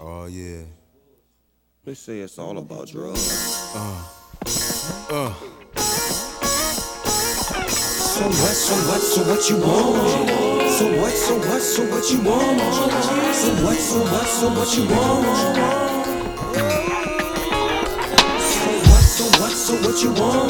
Oh yeah. They say it's all about drugs. So what you want? So what you want? So what you want? So what you want? So what you want?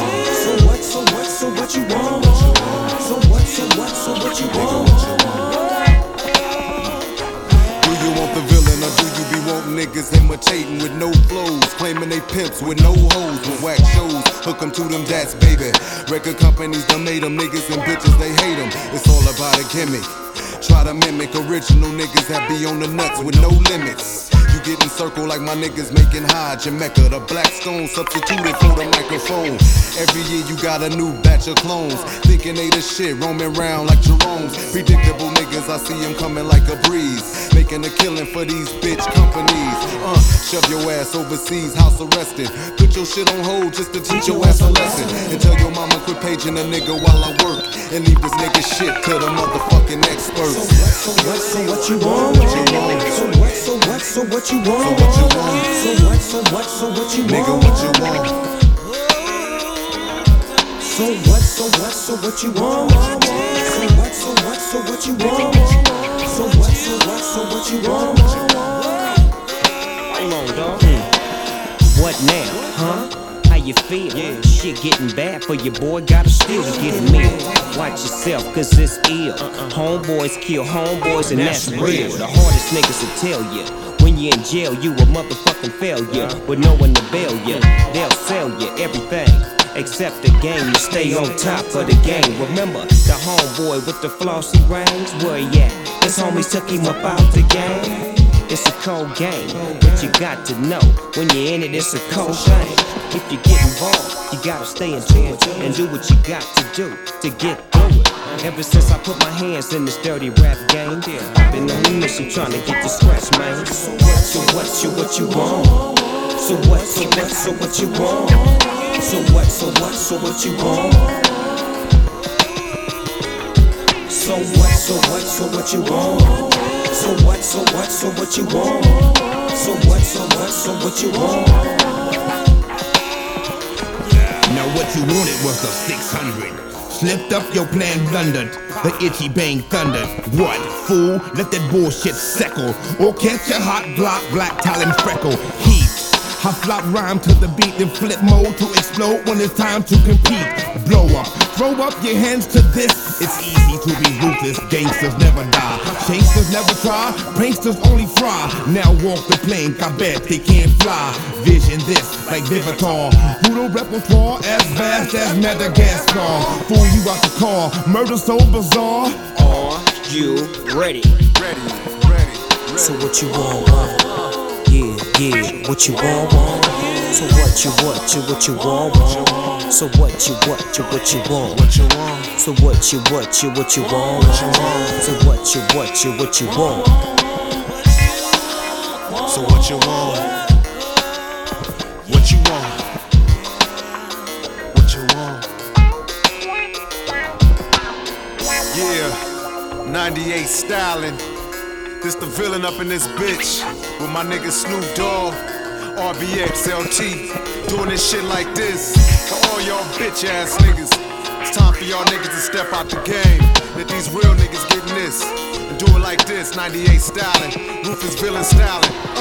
Do you want the villain or do you be wanting niggas imitating with no flows, claiming they pimps with no hoes, with whack shows, hook 'em to them dats, baby. Record companies done made them niggas and bitches, they hate them. It's all about a gimmick. Try to mimic original niggas that be on the nuts with no limits. You get in circle like my niggas making high Jamaica. The black stone substituted for the microphone. Every year you got a new batch of clones, thinking they the shit, roaming round like Jerome's. Predictable niggas, I see them coming like a breeze, making a killing for these bitch companies. Shove your ass overseas, house arrested. Put your shit on hold just to teach your ass a lesson. And tell your mama quit paging a nigga while I work, and leave this nigga shit to the motherfucking experts. So what you want? So what you want? So what you want? Nigga, what you want? So what you want? So what you want? Hold on, dog. What now, huh? How you feel? Yeah. Shit getting bad for your boy, gotta still get a meal. Watch yourself, cause it's ill. Homeboys kill homeboys, and that's real. The hardest niggas will tell you, when you're in jail, you a motherfucking failure. With no one to bail you, they'll sell you everything except the game. You stay on top of the game. Remember the homeboy with the flossy rings? Where he at? His homies took him up out the game. It's a cold game, but you got to know, when you're in it, it's a cold thing. If you get involved, you gotta stay into it and do what you got to do to get through it. Ever since I put my hands in this dirty rap game, I've been on a mission trying to get the scratch, man. So what you want? So what you want? So what you want? So what you want? So what you want? So what you want? Now what you wanted was a 600. Slipped up, your plan blundered. The itchy bang thundered. What, fool? Let that bullshit settle. Or catch a hot Glock, black talon freckle. Heat. I flop rhyme to the beat and flip mode to explode when it's time to compete. Blow up, throw up your hands to this. It's easy to be ruthless, gangsters never die. Chasers never try, pranksters only fry. Now walk the plank, I bet they can't fly. Vision this like Vivitar. Brutal repertoire as vast as Madagascar. Fool you out the car, murder so bizarre. Are you ready? Ready. So what you want? Yeah, what you want? So what you want? So what you want? So what you want? So what you want? So what you want? So what you want? So what you want? What you want? Yeah, 98 styling. This the villain up in this bitch with my nigga Snoop Dogg, RBX, LT, doing this shit like this for all y'all bitch ass niggas. It's time for y'all niggas to step out the game. Let these real niggas get in this and do it like this. 98 styling, Rufus villain styling.